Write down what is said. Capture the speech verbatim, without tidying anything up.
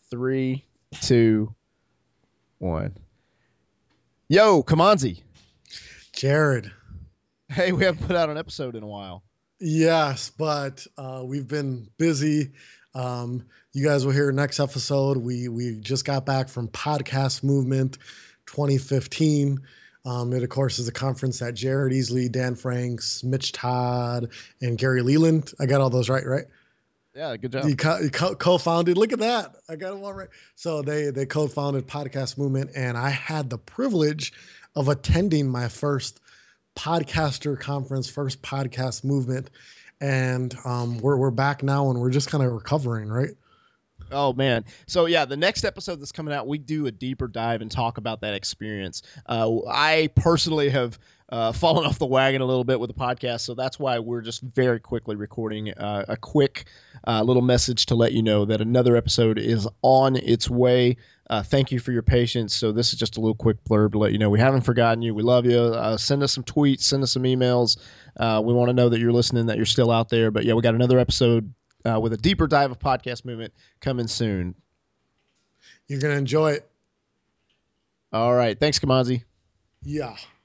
Three, two, one. Yo, Kamanzi. Jared. Hey, we haven't put out an episode in a while. Yes, but uh, we've been busy. Um, you guys will hear next episode. We we just got back from Podcast Movement twenty fifteen. Um, it, of course, is a conference that Jared Easley, Dan Franks, Mitch Todd, and Gary Leland. I got all those right, right? Yeah, good job. He co- he co- co-founded. Look at that. I got them all right. So they they co-founded Podcast Movement, and I had the privilege of attending my first podcaster conference, first podcast movement, and um, we're we're back now, and we're just kind of recovering, right? Oh man. So yeah, the next episode that's coming out, we do a deeper dive and talk about that experience. Uh, I personally have uh, fallen off the wagon a little bit with the podcast, so that's why we're just very quickly recording uh, a quick uh, little message to let you know that another episode is on its way. Uh, thank you for your patience. So this is just a little quick blurb to let you know we haven't forgotten you. We love you. Uh, send us some tweets, send us some emails. Uh, we want to know that you're listening, that you're still out there. But yeah, we got another episode Uh, with a deeper dive of Podcast Movement coming soon. You're going to enjoy it. All right. Thanks, Kamanzi. Yeah.